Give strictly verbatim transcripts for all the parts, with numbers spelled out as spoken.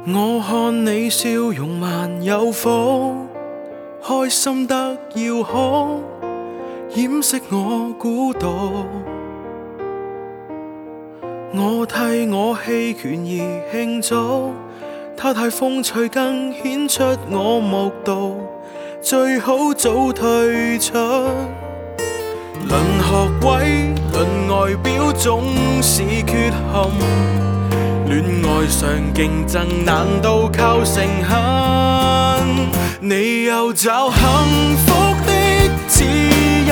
我看你笑容還有福，開心得要哭，掩飾我孤獨。我替我棄權而慶祝，他太風趣更顯出我木獨，最好早退出。論學位，論外表總是缺陷，戀愛上競爭難道靠誠懇？你有找幸福的自由，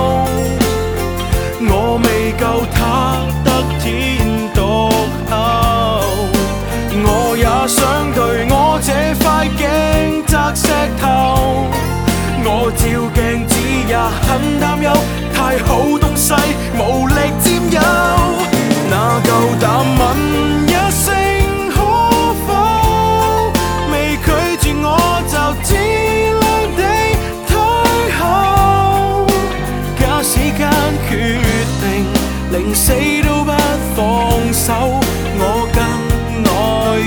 我未夠他得天獨厚。我也想對我這塊鏡砸石頭，我照鏡子也很擔憂，太好東西無力佔有。哪夠膽問一聲可否，未拒絕我就自量地退後。假使間決定寧死都不放手，我更內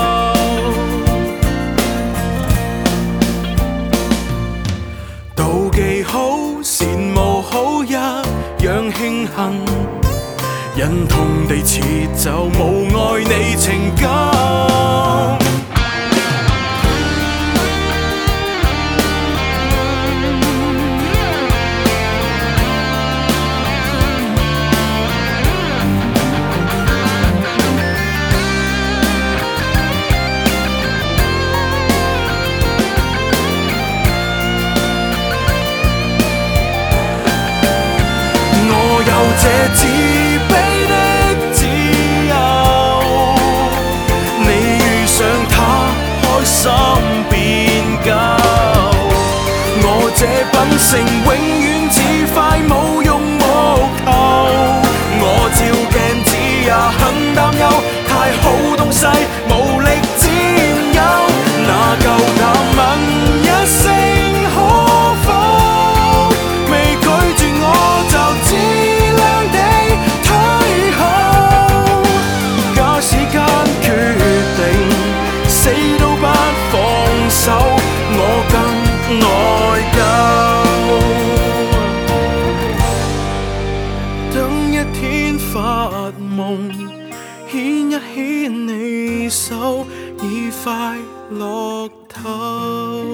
疚。妒忌好，羨慕好，一樣慶幸，忍痛地撤走無愛你情感。這自卑的自由，你遇上他開心變夠。我這品性永遠似塊冇用木頭，我照鏡子也很擔憂，太好東西無力佔有。哪夠膽問一聲可否，未拒絕我就知我更內疚。等一天發夢，牽一牽你手，已快樂透。